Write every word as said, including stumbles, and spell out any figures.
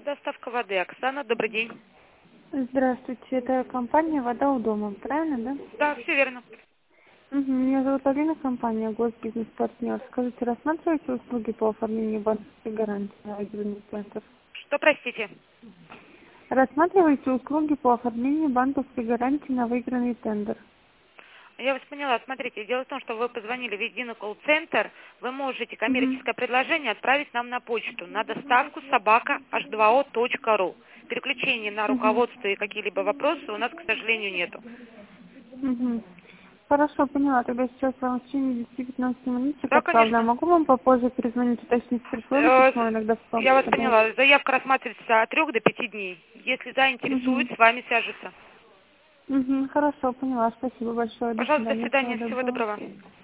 Доставка воды. Оксана, добрый день. Здравствуйте, это компания «Вода у дома», правильно, да? Да, все верно. Угу. Меня зовут Алина, компания «Госбизнес-партнер». Скажите, рассматриваете услуги по оформлению банковской гарантии на выигранный центр? Что, простите? Рассматриваете услуги по оформлению банковской гарантии на выигранный тендер? Я вас поняла. Смотрите, дело в том, что вы позвонили в единый колл-центр, вы можете Угу. коммерческое предложение отправить нам на почту на доставку собака эйч два о точка ру. Переключения на Угу. руководство и какие-либо вопросы у нас, к сожалению, нету. Угу. Хорошо, поняла. Тогда сейчас вам в течение десяти-пятнадцати минут Да, отправлю. А конечно. могу вам попозже перезвонить, уточнить, пришло ли Э, письмо, иногда спам Я вас попадает. поняла. Заявка рассматривается от трех до пяти дней. Если Угу. заинтересует, с вами свяжется. Угу. Хорошо, поняла. Спасибо большое. До Пожалуйста, до свидания. Всего свидания. Всего доброго. доброго.